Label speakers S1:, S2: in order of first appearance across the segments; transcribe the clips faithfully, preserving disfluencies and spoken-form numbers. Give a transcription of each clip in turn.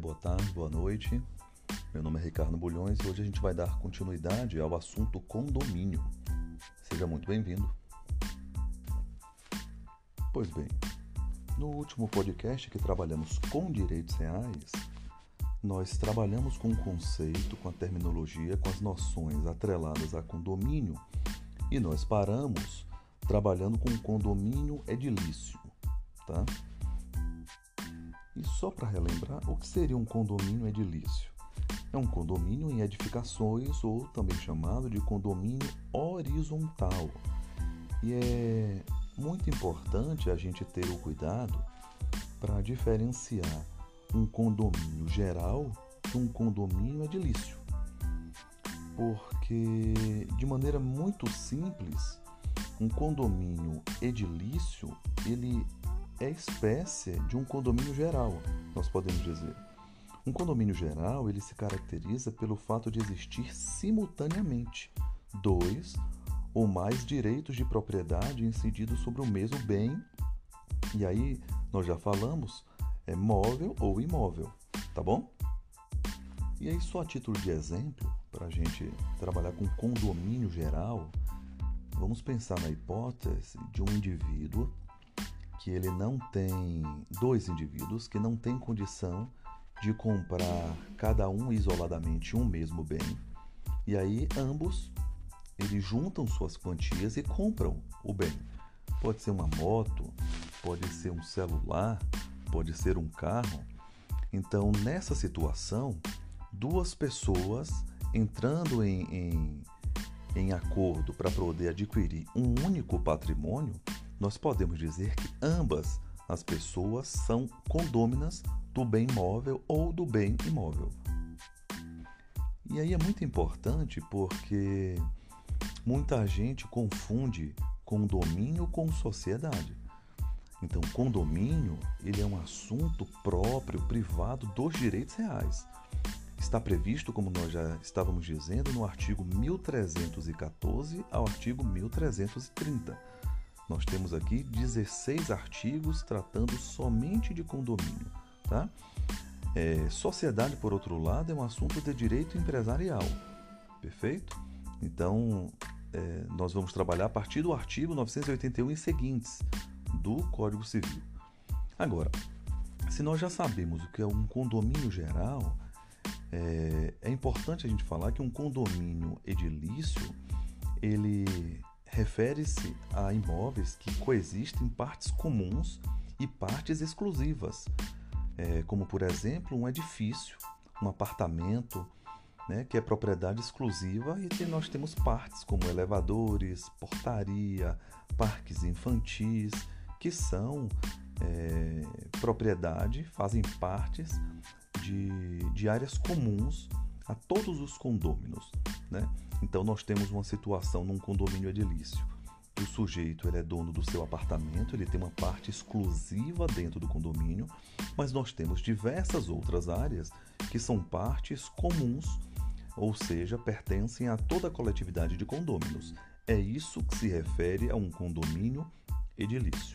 S1: boa tarde, boa noite. Meu nome é Ricardo Bulhões e hoje a gente vai dar continuidade ao assunto condomínio. Seja muito bem-vindo. Pois bem, no último podcast que trabalhamos com direitos reais, nós trabalhamos com o conceito, com a terminologia, com as noções atreladas a condomínio e nós paramos trabalhando com condomínio edilício, tá? E só para relembrar, o que seria um condomínio edilício? É um condomínio em edificações ou também chamado de condomínio horizontal. E é muito importante a gente ter o cuidado para diferenciar um condomínio geral de um condomínio edilício. Porque, de maneira muito simples, um condomínio edilício, ele é espécie de um condomínio geral, nós podemos dizer. Um condomínio geral, ele se caracteriza pelo fato de existir simultaneamente dois ou mais direitos de propriedade incididos sobre o mesmo bem, e aí nós já falamos, é móvel ou imóvel, tá bom? E aí, só a título de exemplo, para a gente trabalhar com condomínio geral, vamos pensar na hipótese de um indivíduo que ele não tem, dois indivíduos que não têm condição de comprar cada um isoladamente um mesmo bem, e aí ambos eles juntam suas quantias e compram o bem. Pode ser uma moto, pode ser um celular, pode ser um carro. Então, nessa situação, duas pessoas entrando em, em, em acordo para poder adquirir um único patrimônio, nós podemos dizer que ambas as pessoas são condôminas do bem móvel ou do bem imóvel. E aí é muito importante porque muita gente confunde condomínio com sociedade. Então, condomínio, ele é um assunto próprio, privado dos direitos reais. Está previsto, como nós já estávamos dizendo, no artigo mil trezentos e quatorze ao artigo mil trezentos e trinta. Nós temos aqui dezesseis artigos tratando somente de condomínio, tá? É, sociedade, por outro lado, é um assunto de direito empresarial, perfeito? Então, é, nós vamos trabalhar a partir do artigo novecentos e oitenta e um e seguintes do Código Civil. Agora, se nós já sabemos o que é um condomínio geral, é, é importante a gente falar que um condomínio edilício, ele refere-se a imóveis que coexistem partes comuns e partes exclusivas, é, como, por exemplo, um edifício, um apartamento, né, que é propriedade exclusiva, e que nós temos partes como elevadores, portaria, parques infantis, que são é, propriedade, fazem partes de, de áreas comuns a todos os condôminos, né? Então, nós temos uma situação num condomínio edilício. O sujeito ele é dono do seu apartamento, ele tem uma parte exclusiva dentro do condomínio, mas nós temos diversas outras áreas que são partes comuns, ou seja, pertencem a toda a coletividade de condôminos. É isso que se refere a um condomínio edilício.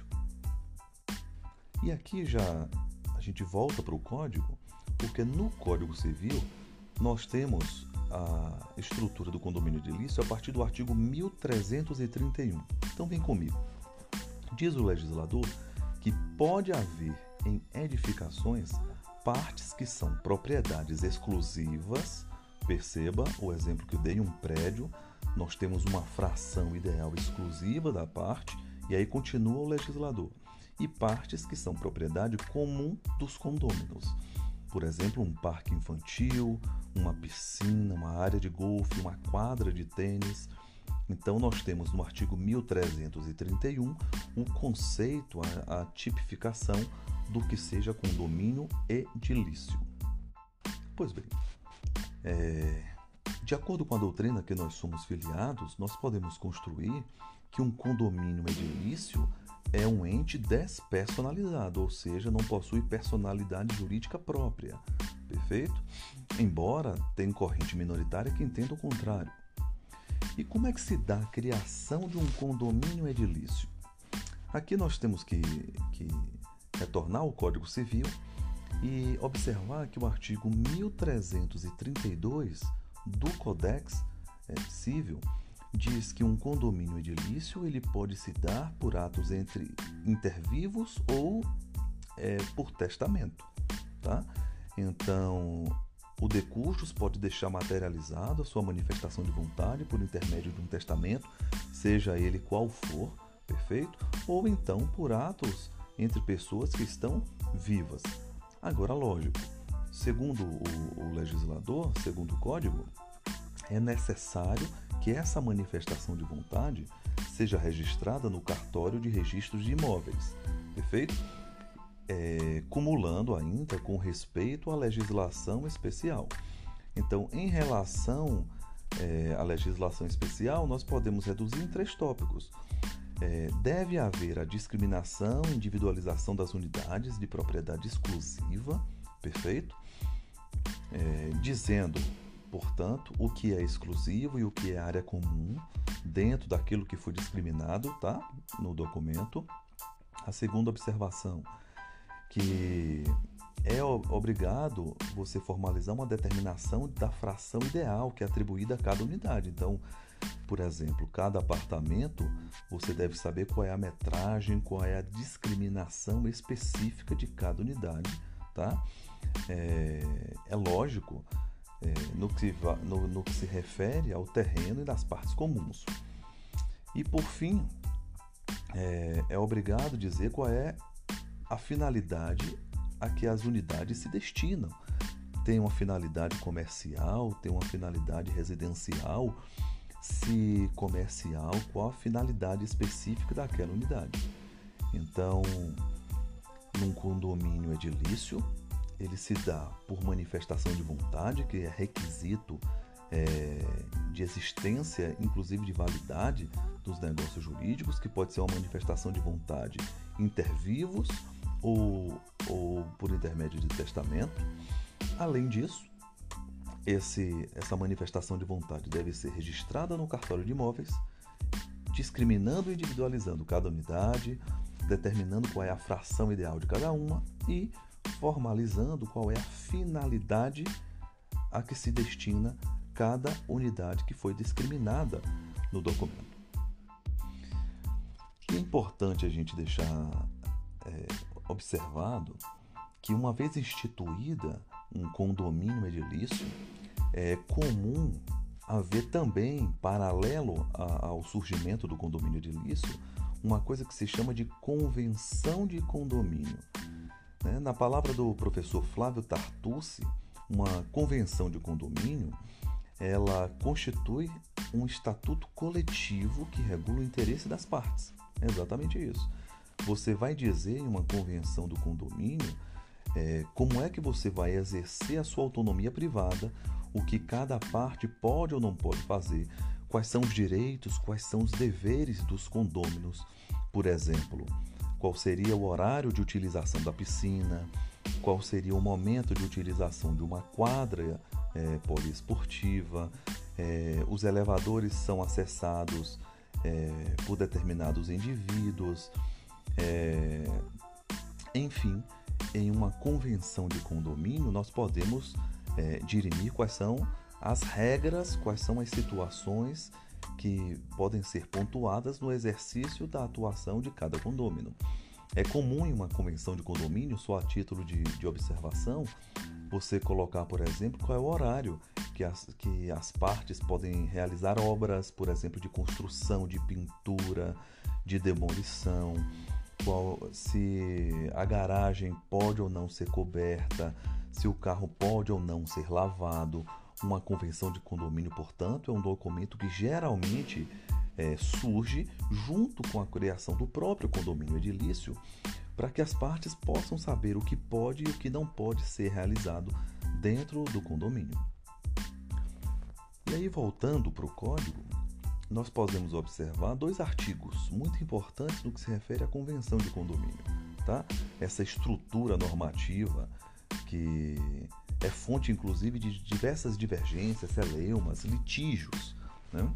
S1: E aqui já a gente volta para o código, porque no Código Civil nós temos a estrutura do condomínio edilício a partir do artigo mil trezentos e trinta e um. Então vem comigo. Diz o legislador que pode haver em edificações partes que são propriedades exclusivas. Perceba o exemplo que eu dei, um prédio, nós temos uma fração ideal exclusiva da parte, e aí continua o legislador. E partes que são propriedade comum dos condôminos. Por exemplo, um parque infantil, uma piscina, uma área de golfe, uma quadra de tênis. Então, nós temos no artigo mil trezentos e trinta e um o conceito, a, a tipificação do que seja condomínio edilício. Pois bem, é, de acordo com a doutrina que nós somos filiados, nós podemos construir que um condomínio edilício é um ente despersonalizado, ou seja, não possui personalidade jurídica própria, perfeito? Embora tenha corrente minoritária que entenda o contrário. E como é que se dá a criação de um condomínio edilício? Aqui nós temos que, que retornar ao Código Civil e observar que o artigo mil trezentos e trinta e dois do Codex Civil diz que um condomínio edilício ele pode se dar por atos entre intervivos ou é, por testamento, tá? Então, o de cujos pode deixar materializado a sua manifestação de vontade por intermédio de um testamento, seja ele qual for, perfeito? Ou então por atos entre pessoas que estão vivas. Agora, lógico, segundo o, o legislador, segundo o Código, é necessário que essa manifestação de vontade seja registrada no cartório de registros de imóveis, perfeito? É, cumulando ainda com respeito à legislação especial. Então, em relação é, à legislação especial, nós podemos reduzir em três tópicos. É, deve haver a discriminação e individualização das unidades de propriedade exclusiva, perfeito? É, dizendo, portanto, o que é exclusivo e o que é área comum dentro daquilo que foi discriminado, tá? No documento. A segunda observação, que é obrigado você formalizar uma determinação da fração ideal que é atribuída a cada unidade. Então, por exemplo, cada apartamento, você deve saber qual é a metragem, qual é a discriminação específica de cada unidade, tá? É, é lógico, é, no, que va, no, no que se refere ao terreno e das partes comuns. E, por fim, é, é obrigado dizer qual é a finalidade a que as unidades se destinam. Tem uma finalidade comercial, tem uma finalidade residencial. Se comercial, qual a finalidade específica daquela unidade. Então, num condomínio edilício, ele se dá por manifestação de vontade, que é requisito é, de existência, inclusive de validade dos negócios jurídicos, que pode ser uma manifestação de vontade inter vivos ou, ou por intermédio de testamento. Além disso, esse, essa manifestação de vontade deve ser registrada no cartório de imóveis, discriminando e individualizando cada unidade, determinando qual é a fração ideal de cada uma e formalizando qual é a finalidade a que se destina cada unidade que foi discriminada no documento. E é importante a gente deixar é, observado que, uma vez instituída um condomínio edilício, é comum haver também, paralelo a, ao surgimento do condomínio edilício, uma coisa que se chama de convenção de condomínio. Né? Na palavra do professor Flávio Tartucci, uma convenção de condomínio, ela constitui um estatuto coletivo que regula o interesse das partes. É exatamente isso. Você vai dizer em uma convenção do condomínio é, como é que você vai exercer a sua autonomia privada, o que cada parte pode ou não pode fazer, quais são os direitos, quais são os deveres dos condôminos. Por exemplo, qual seria o horário de utilização da piscina, qual seria o momento de utilização de uma quadra é, poliesportiva, é, os elevadores são acessados é, por determinados indivíduos, é, enfim, em uma convenção de condomínio nós podemos é, dirimir quais são as regras, quais são as situações que podem ser pontuadas no exercício da atuação de cada condômino. É comum em uma convenção de condomínio, só a título de, de observação, você colocar, por exemplo, qual é o horário que as, que as partes podem realizar obras, por exemplo, de construção, de pintura, de demolição, qual, se a garagem pode ou não ser coberta, se o carro pode ou não ser lavado. Uma convenção de condomínio, portanto, é um documento que geralmente é, surge junto com a criação do próprio condomínio edilício, para que as partes possam saber o que pode e o que não pode ser realizado dentro do condomínio. E aí, voltando para o código, nós podemos observar dois artigos muito importantes no que se refere à convenção de condomínio, tá? Essa estrutura normativa que é fonte, inclusive, de diversas divergências, celeumas, litígios, né?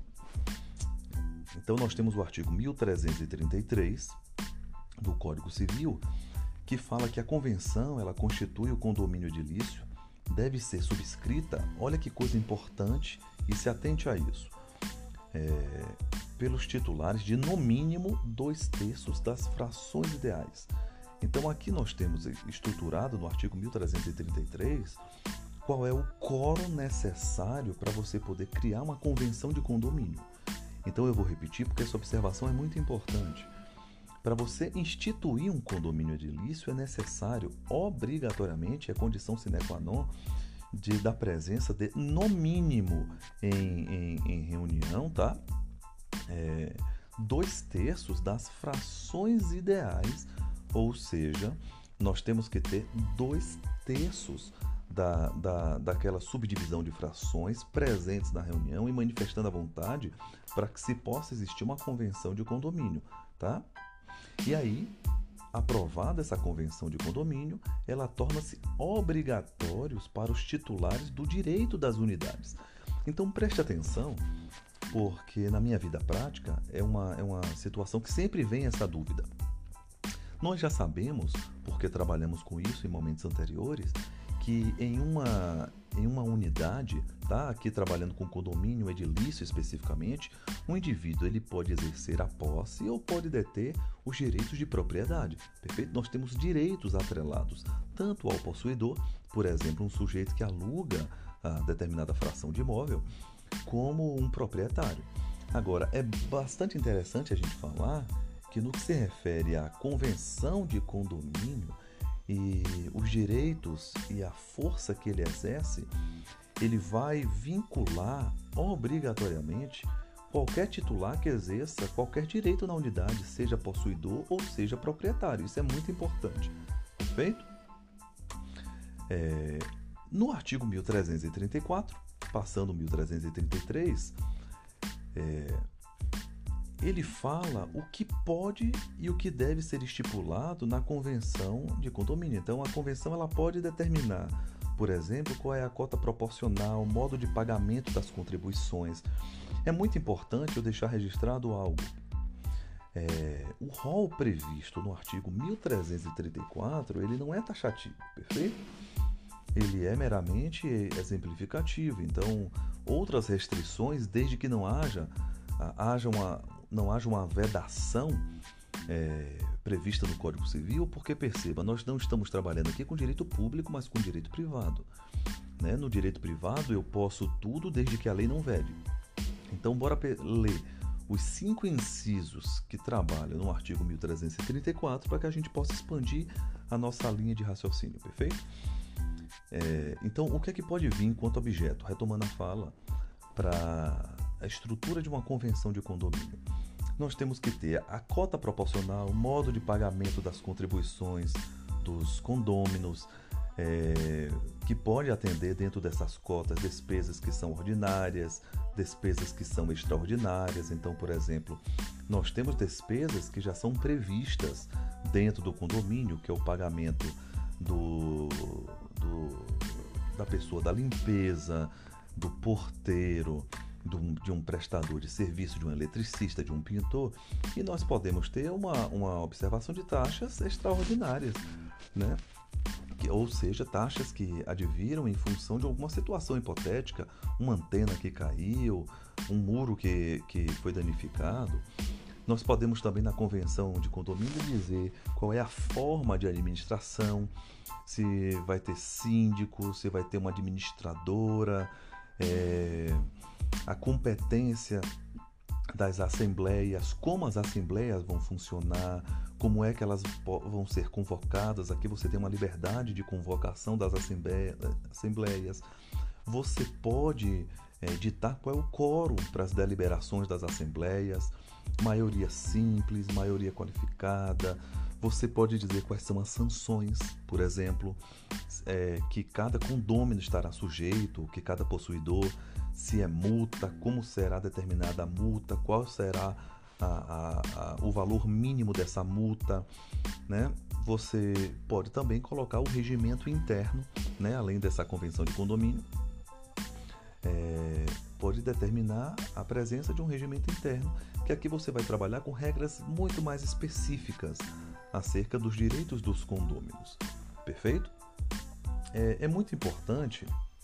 S1: Então, nós temos o artigo mil trezentos e trinta e três do Código Civil, que fala que a convenção ela constitui o condomínio edilício, deve ser subscrita, olha que coisa importante, e se atente a isso, é, pelos titulares de no mínimo dois terços das frações ideais. Então aqui nós temos estruturado no artigo mil trezentos e trinta e três qual é o quórum necessário para você poder criar uma convenção de condomínio. Então eu vou repetir porque essa observação é muito importante. Para você instituir um condomínio edilício é necessário, obrigatoriamente, é condição sine qua non, de, da presença de, no mínimo, em, em, em reunião, tá? É, dois terços das frações ideais, ou seja, nós temos que ter dois terços da, da, daquela subdivisão de frações presentes na reunião e manifestando a vontade para que se possa existir uma convenção de condomínio, tá? E aí, aprovada essa convenção de condomínio, ela torna-se obrigatórios para os titulares do direito das unidades. Então preste atenção, porque na minha vida prática é uma, é uma situação que sempre vem essa dúvida. Nós já sabemos, porque trabalhamos com isso em momentos anteriores, que em uma, em uma unidade, tá? Aqui trabalhando com condomínio edilício especificamente, um indivíduo ele pode exercer a posse ou pode deter os direitos de propriedade. Perfeito? Nós temos direitos atrelados tanto ao possuidor, por exemplo, um sujeito que aluga a determinada fração de imóvel, como um proprietário. Agora, é bastante interessante a gente falar que no que se refere à convenção de condomínio e os direitos e a força que ele exerce, ele vai vincular obrigatoriamente qualquer titular que exerça qualquer direito na unidade, seja possuidor ou seja proprietário. Isso é muito importante. Perfeito? É, no artigo mil trezentos e trinta e quatro, passando mil trezentos e trinta e três, é, ele fala o que pode e o que deve ser estipulado na convenção de condomínio. Então, a convenção ela pode determinar, por exemplo, qual é a cota proporcional, o modo de pagamento das contribuições. É muito importante eu deixar registrado algo. É, o rol previsto no artigo mil trezentos e trinta e quatro, ele não é taxativo, perfeito? Ele é meramente exemplificativo. Então, outras restrições, desde que não haja, haja uma, não haja uma vedação é, prevista no Código Civil, porque perceba, nós não estamos trabalhando aqui com direito público, mas com direito privado. Né? No direito privado eu posso tudo desde que a lei não vede. Então, bora ler os cinco incisos que trabalham no artigo mil trezentos e trinta e quatro para que a gente possa expandir a nossa linha de raciocínio, perfeito? É, então, o que é que pode vir enquanto objeto? Retomando a fala, para a estrutura de uma convenção de condomínio, nós temos que ter a cota proporcional, o modo de pagamento das contribuições dos condôminos, é, que pode atender dentro dessas cotas despesas que são ordinárias, despesas que são extraordinárias. Então, por exemplo, nós temos despesas que já são previstas dentro do condomínio, que é o pagamento do, do, da pessoa da limpeza, do porteiro, do, de um prestador de serviço, de um eletricista, de um pintor, e nós podemos ter uma, uma observação de taxas extraordinárias, né? Que, ou seja, taxas que adviram em função de alguma situação hipotética, uma antena que caiu, um muro que, que foi danificado. Nós podemos também, na convenção de condomínio, dizer qual é a forma de administração, se vai ter síndico, se vai ter uma administradora, é, a competência das assembleias, como as assembleias vão funcionar, como é que elas vão ser convocadas. Aqui você tem uma liberdade de convocação das assembleias. Você pode é, ditar qual é o quórum para as deliberações das assembleias, maioria simples, maioria qualificada. Você pode dizer quais são as sanções, por exemplo, é, que cada condômino estará sujeito, que cada possuidor, se é multa, como será determinada a multa, qual será a, a, a, o valor mínimo dessa multa, né? Você pode também colocar o regimento interno, né? Além dessa convenção de condomínio, é, pode determinar a presença de um regimento interno, que aqui você vai trabalhar com regras muito mais específicas, acerca dos direitos dos condôminos. Perfeito? É, é muito importante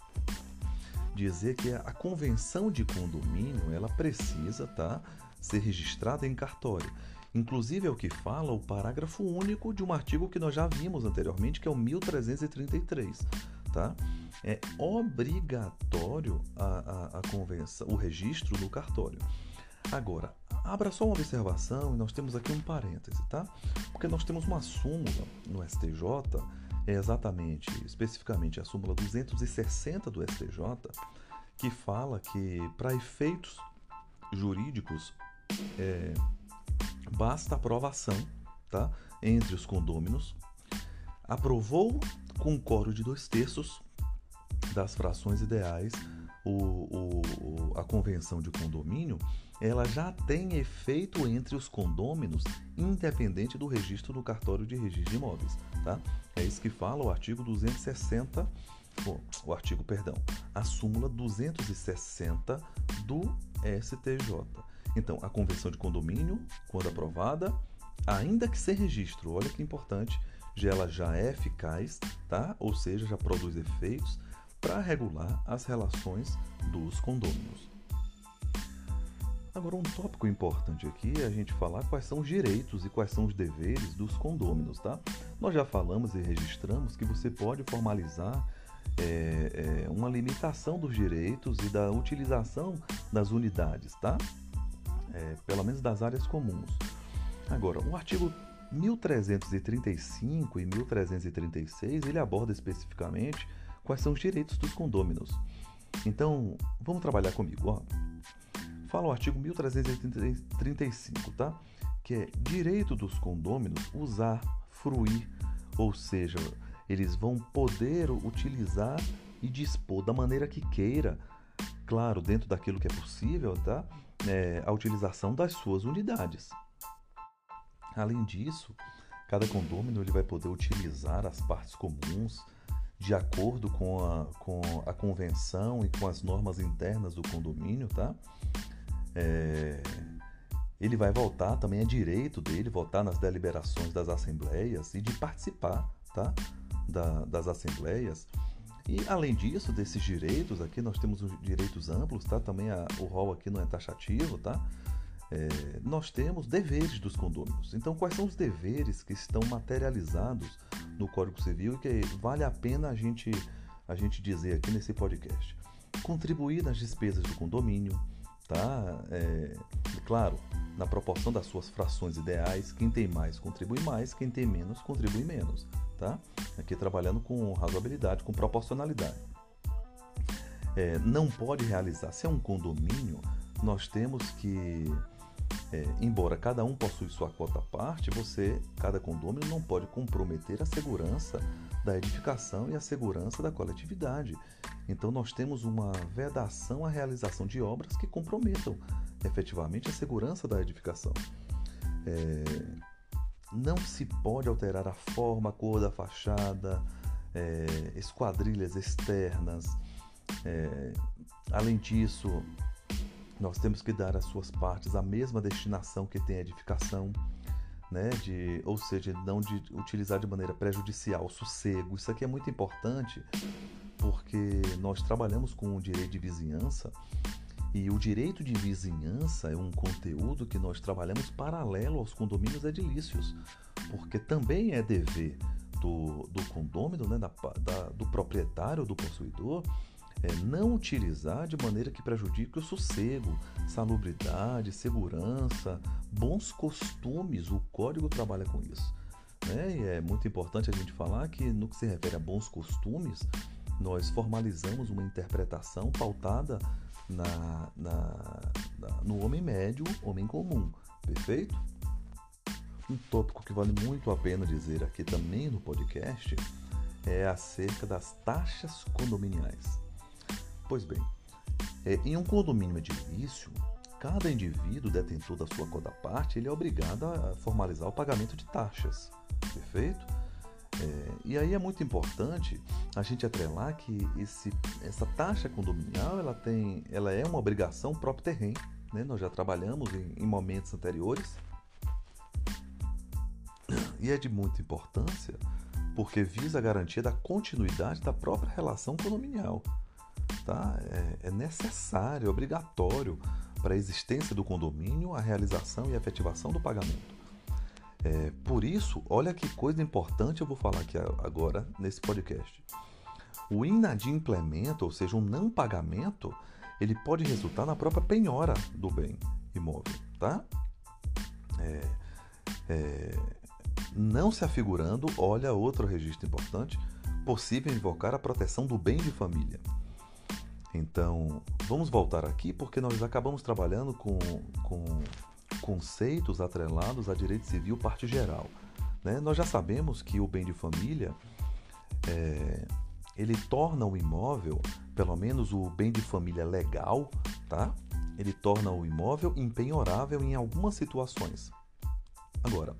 S1: dizer que a convenção de condomínio ela precisa tá, ser registrada em cartório. Inclusive é o que fala o parágrafo único de um artigo que nós já vimos anteriormente, que é o mil trezentos e trinta e três. Tá? É obrigatório a, a, a convenção, o registro no cartório. Agora, abra só uma observação e nós temos aqui um parêntese, tá? Porque nós temos uma súmula no S T J, é exatamente, especificamente a súmula duzentos e sessenta do S T J, que fala que para efeitos jurídicos é, basta aprovação, tá? Entre os condôminos. Aprovou com quórum de dois terços das frações ideais o, o, a convenção de condomínio, ela já tem efeito entre os condôminos, independente do registro no cartório de registro de imóveis, tá? É isso que fala o artigo duzentos e sessenta, oh, o artigo, perdão, a súmula duzentos e sessenta do S T J. Então, a convenção de condomínio, quando aprovada, ainda que sem registro, olha que importante, ela já é eficaz, tá? Ou seja, já produz efeitos para regular as relações dos condôminos. Agora, um tópico importante aqui é a gente falar quais são os direitos e quais são os deveres dos condôminos, tá? Nós já falamos e registramos que você pode formalizar é, é, uma limitação dos direitos e da utilização das unidades, tá? É, pelo menos das áreas comuns. Agora, o artigo mil trezentos e trinta e cinco e mil trezentos e trinta e seis, ele aborda especificamente quais são os direitos dos condôminos. Então, vamos trabalhar comigo, ó. Fala o artigo mil trezentos e trinta e cinco, tá? Que é direito dos condôminos usar, fruir, ou seja, eles vão poder utilizar e dispor da maneira que queira, claro, dentro daquilo que é possível, tá? É, a utilização das suas unidades. Além disso, cada condômino ele vai poder utilizar as partes comuns de acordo com a, com a convenção e com as normas internas do condomínio, tá? É, ele vai votar, também é direito dele votar nas deliberações das assembleias e de participar, tá? Da, das assembleias. E além disso, desses direitos aqui, nós temos os direitos amplos, tá? Também a, o rol aqui não é taxativo, tá? É, nós temos deveres dos condôminos. Então, quais são os deveres que estão materializados no Código Civil e que vale a pena a gente, a gente dizer aqui nesse podcast? Contribuir nas despesas do condomínio, tá? É, claro, na proporção das suas frações ideais, quem tem mais contribui mais, quem tem menos contribui menos, tá? Aqui trabalhando com razoabilidade, com proporcionalidade. É, não pode realizar, se é um condomínio, nós temos que É, embora cada um possui sua cota à parte, você, cada condômino não pode comprometer a segurança da edificação e a segurança da coletividade. Então nós temos uma vedação à realização de obras que comprometam efetivamente a segurança da edificação. É, não se pode alterar a forma, a cor da fachada, é, esquadrilhas externas. É, além disso, nós temos que dar às suas partes a mesma destinação que tem a edificação, né? de, ou seja, não de utilizar de maneira prejudicial o sossego. Isso aqui é muito importante porque nós trabalhamos com o direito de vizinhança e o direito de vizinhança é um conteúdo que nós trabalhamos paralelo aos condomínios edilícios, porque também é dever do, do condômino, né? da, da, do proprietário, do possuidor, É não utilizar de maneira que prejudique o sossego, salubridade, segurança, bons costumes. O Código trabalha com isso, né? E é muito importante a gente falar que no que se refere a bons costumes, nós formalizamos uma interpretação pautada na, na, na, no homem médio, homem comum, perfeito? Um tópico que vale muito a pena dizer aqui também no podcast é acerca das taxas condominiais. Pois bem, é, em um condomínio edilício, cada indivíduo detentor da sua cota à parte, ele é obrigado a formalizar o pagamento de taxas, perfeito? É, e aí é muito importante a gente atrelar que esse, essa taxa condominial, ela, tem, ela é uma obrigação próprio terreno, né? Nós já trabalhamos em, em momentos anteriores e é de muita importância porque visa a garantia da continuidade da própria relação condominial. Tá? É, é necessário, é obrigatório para a existência do condomínio a realização e a efetivação do pagamento. É, por isso, olha que coisa importante eu vou falar aqui agora nesse podcast. O inadimplemento, ou seja, um não pagamento, ele pode resultar na própria penhora do bem imóvel. Tá? É, é, não se afigurando, olha outro registro importante, possível invocar a proteção do bem de família. Então, vamos voltar aqui porque nós acabamos trabalhando com, com conceitos atrelados a direito civil parte geral. Né? Nós já sabemos que o bem de família, é, ele torna o imóvel, pelo menos o bem de família legal, tá? Ele torna o imóvel impenhorável em algumas situações. Agora,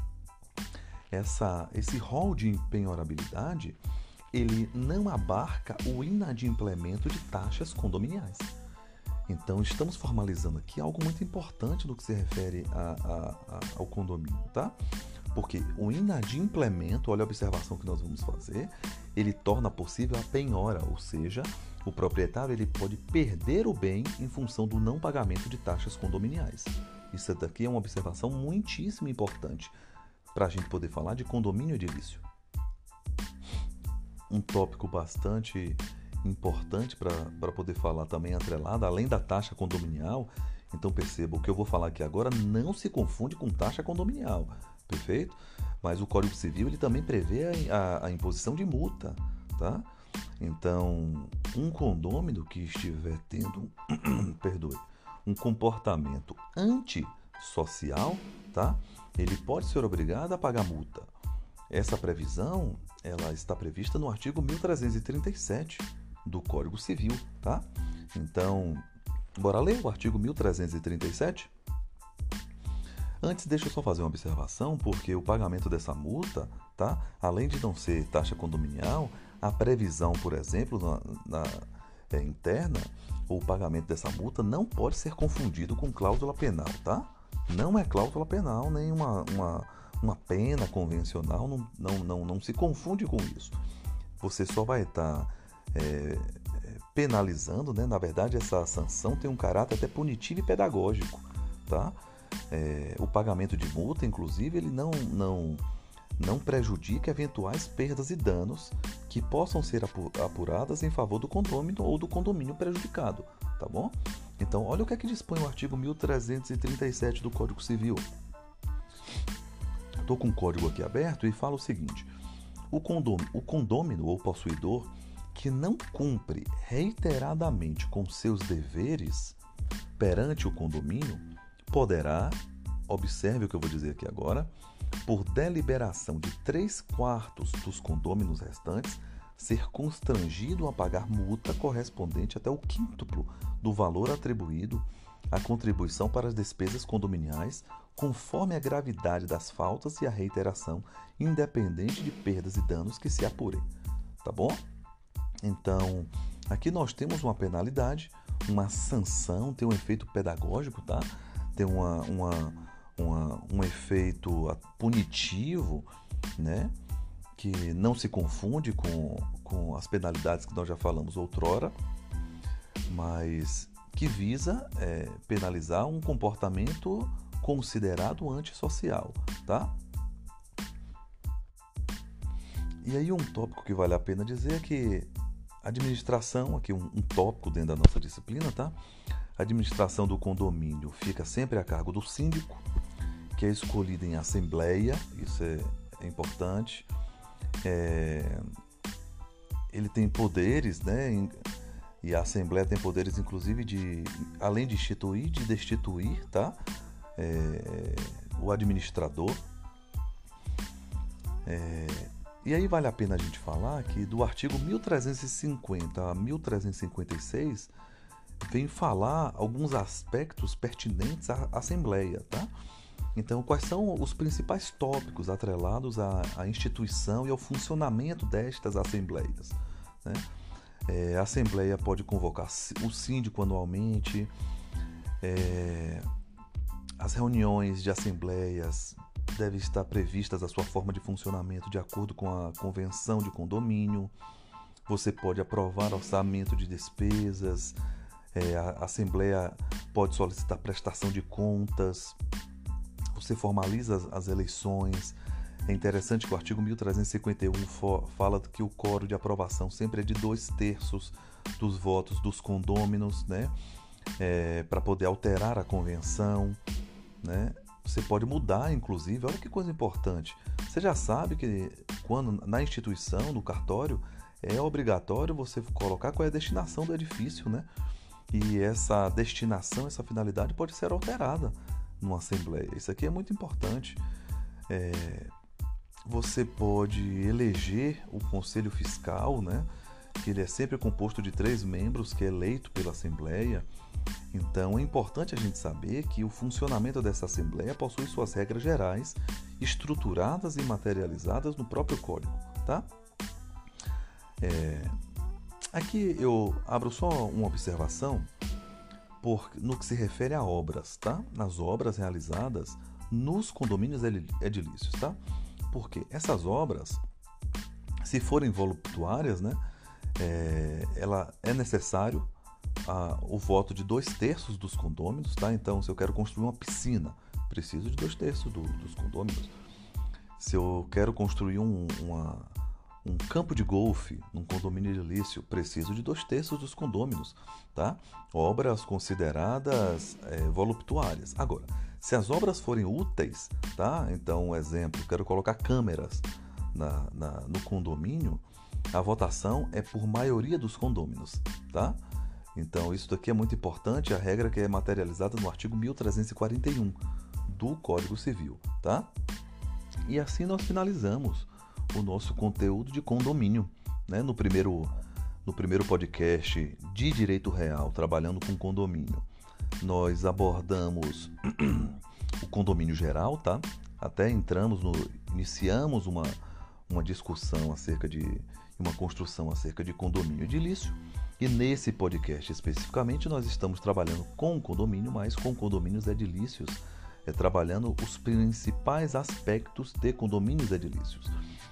S1: essa, esse rol de impenhorabilidade, ele não abarca o inadimplemento de taxas condominiais. Então, estamos formalizando aqui algo muito importante no que se refere a, a, a, ao condomínio, tá? Porque o inadimplemento, olha a observação que nós vamos fazer, ele torna possível a penhora, ou seja, o proprietário ele pode perder o bem em função do não pagamento de taxas condominiais. Isso daqui é uma observação muitíssimo importante para a gente poder falar de condomínio edilício. Um tópico bastante importante para poder falar também atrelado, além da taxa condominial. Então perceba, o que eu vou falar aqui agora não se confunde com taxa condominial, perfeito? Mas o Código Civil ele também prevê a, a, a imposição de multa, tá? Então, um condômino que estiver tendo, perdoe, um comportamento antissocial, tá? Ele pode ser obrigado a pagar multa. Essa previsão, ela está prevista no artigo mil trezentos e trinta e sete do Código Civil, tá? Então, bora ler o artigo mil trezentos e trinta e sete? Antes, deixa eu só fazer uma observação, porque o pagamento dessa multa, tá? Além de não ser taxa condominial, a previsão, por exemplo, na, na é, interna, o pagamento dessa multa não pode ser confundido com cláusula penal, tá? Não é cláusula penal, nem uma, uma, uma pena convencional, não, não, não, não se confunde com isso. Você só vai estar é, penalizando, né? Na verdade, essa sanção tem um caráter até punitivo e pedagógico, tá? É, o pagamento de multa, inclusive, ele não, não, não prejudica eventuais perdas e danos que possam ser apuradas em favor do condômino ou do condomínio prejudicado, tá bom? Então, olha o que é que dispõe o artigo mil trezentos e trinta e sete do Código Civil. Estou com o código aqui aberto e fala o seguinte: o condômino, o condômino ou possuidor que não cumpre reiteradamente com seus deveres perante o condomínio poderá, observe o que eu vou dizer aqui agora, por deliberação de três quartos dos condôminos restantes, ser constrangido a pagar multa correspondente até o quíntuplo do valor atribuído à contribuição para as despesas condominiais, conforme a gravidade das faltas e a reiteração, independente de perdas e danos que se apurem. Tá bom? Então, aqui nós temos uma penalidade, uma sanção, tem um efeito pedagógico, tá? Tem uma, uma, uma, um efeito punitivo, né? Que não se confunde com, com as penalidades que nós já falamos outrora, mas que visa é, penalizar um comportamento considerado antissocial, tá? E aí um tópico que vale a pena dizer é que a administração, aqui um, um tópico dentro da nossa disciplina, tá? A administração do condomínio fica sempre a cargo do síndico, que é escolhido em assembleia, isso é, é importante. É, ele tem poderes, né? Em, e a Assembleia tem poderes, inclusive, de, além de instituir, de destituir, tá? É, o administrador. É, e aí vale a pena a gente falar que do artigo mil trezentos e cinquenta a mil trezentos e cinquenta e seis vem falar alguns aspectos pertinentes à Assembleia, tá? Então, quais são os principais tópicos atrelados à, à instituição e ao funcionamento destas assembleias, né? É, a Assembleia pode convocar o síndico anualmente, é, as reuniões de assembleias deve estar previstas a sua forma de funcionamento de acordo com a convenção de condomínio. Você pode aprovar orçamento de despesas, é, a Assembleia pode solicitar prestação de contas, você formaliza as, as eleições. É interessante que o artigo mil trezentos e cinquenta e um for, fala que o quórum de aprovação sempre é de dois terços dos votos dos condôminos, né? É, para poder alterar a convenção, né? Você pode mudar, inclusive, olha que coisa importante. Você já sabe que quando na instituição, no cartório, é obrigatório você colocar qual é a destinação do edifício, né? E essa destinação, essa finalidade pode ser alterada numa assembleia. Isso aqui é muito importante. É, você pode eleger o conselho fiscal, né? Que ele é sempre composto de três membros, que é eleito pela assembleia. Então é importante a gente saber que o funcionamento dessa assembleia possui suas regras gerais, estruturadas e materializadas no próprio código, tá? É, aqui eu abro só uma observação por, no que se refere a obras, tá? Nas obras realizadas nos condomínios edilícios, tá? Porque essas obras, se forem voluptuárias, né, é, ela é necessário a, o voto de dois terços dos condôminos, tá? Então, se eu quero construir uma piscina, preciso de dois terços do, dos condôminos. Se eu quero construir um, uma, um campo de golfe num condomínio edilício, preciso de dois terços dos condôminos, tá? Obras consideradas é, voluptuárias. Agora, se as obras forem úteis, tá? Então, um exemplo, quero colocar câmeras na, na, no condomínio, a votação é por maioria dos condôminos, tá? Então, isso daqui é muito importante, a regra que é materializada no artigo mil trezentos e quarenta e um do Código Civil, tá? E assim nós finalizamos o nosso conteúdo de condomínio, né? No primeiro, no primeiro podcast de Direito Real, trabalhando com condomínio, nós abordamos o condomínio geral, tá? Até entramos no, iniciamos uma, uma discussão acerca de, uma construção acerca de condomínio edilício. E nesse podcast especificamente nós estamos trabalhando com condomínio, mas com condomínios edilícios, é, trabalhando os principais aspectos de condomínios edilícios.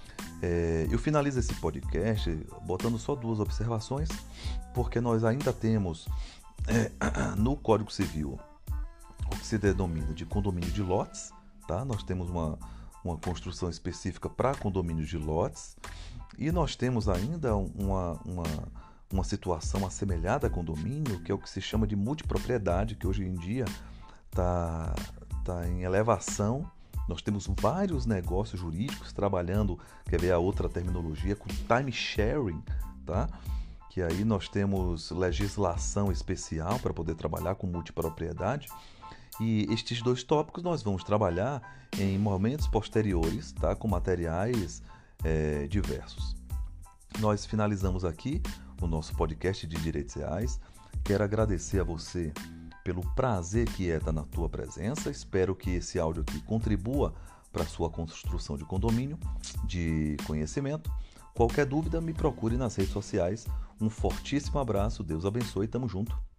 S1: É, eu finalizo esse podcast botando só duas observações, porque nós ainda temos é, no Código Civil o que se denomina de condomínio de lotes, tá? Nós temos uma, uma construção específica para condomínios de lotes, e nós temos ainda uma, uma uma situação assemelhada a condomínio, que é o que se chama de multipropriedade, que hoje em dia está tá em elevação. Nós temos vários negócios jurídicos trabalhando, quer ver a outra terminologia, com time sharing, tá? Que aí nós temos legislação especial para poder trabalhar com multipropriedade. E estes dois tópicos nós vamos trabalhar em momentos posteriores, tá? Com materiais é, diversos. Nós finalizamos aqui o nosso podcast de Direitos Reais. Quero agradecer a você pelo prazer que é estar na tua presença. Espero que esse áudio aqui contribua para a sua construção de condomínio, de conhecimento. Qualquer dúvida, me procure nas redes sociais. Um fortíssimo abraço, Deus abençoe e tamo junto.